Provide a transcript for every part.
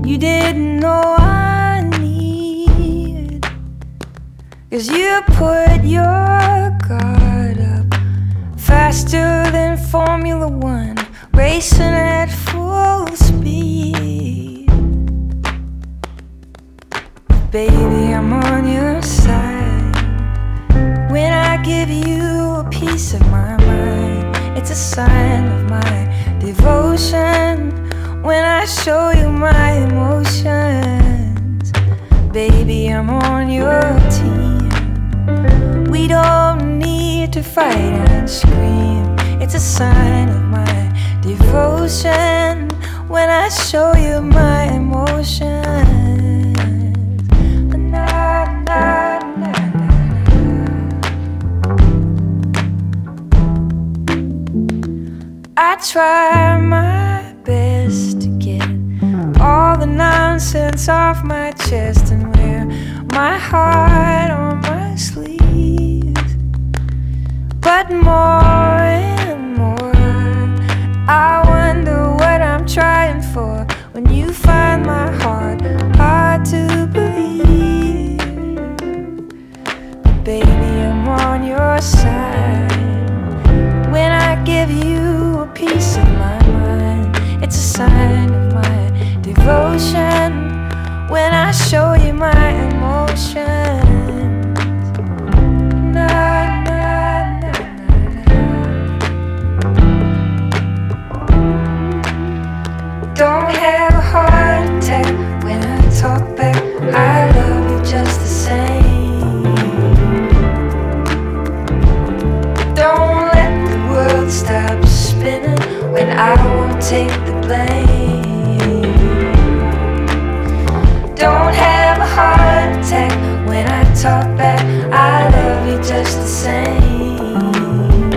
you didn't know I need. 'Cause you put your guard up faster than Formula One, racing at full speed. Baby, I'm on your side. When I give you a piece of my mind, it's a sign of my devotion. When I show you my emotions, baby, I'm on your team. We don't need to fight and scream. It's a sign of my devotion. When I show you my emotions. I try my best to get all the nonsense off my chest and wear my heart on my sleeve. But more and more, I wonder what I'm trying for when you find my heart hard to believe. But baby, I'm on your side. When I give you a piece of my mind, it's a sign of my devotion. When I show you my emotions. Na, na, na, na. Don't have a heart attack when I talk back. I love you just the same. Don't let the world stop spinning when I won't take the blame. Don't have a heart attack when I talk back. I love you just the same.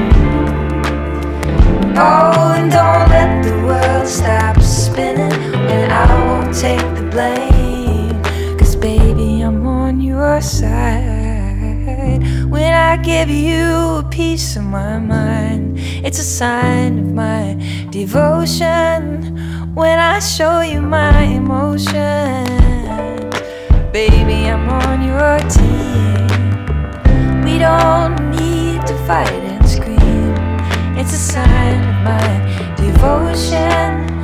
Oh, and don't let the world stop spinning when I won't take the blame. 'Cause baby, I'm on your side. When I give you a piece of my mind, it's a sign of my devotion. When I show you my emotions, baby, I'm on your team. We don't need to fight and scream. It's a sign of my devotion.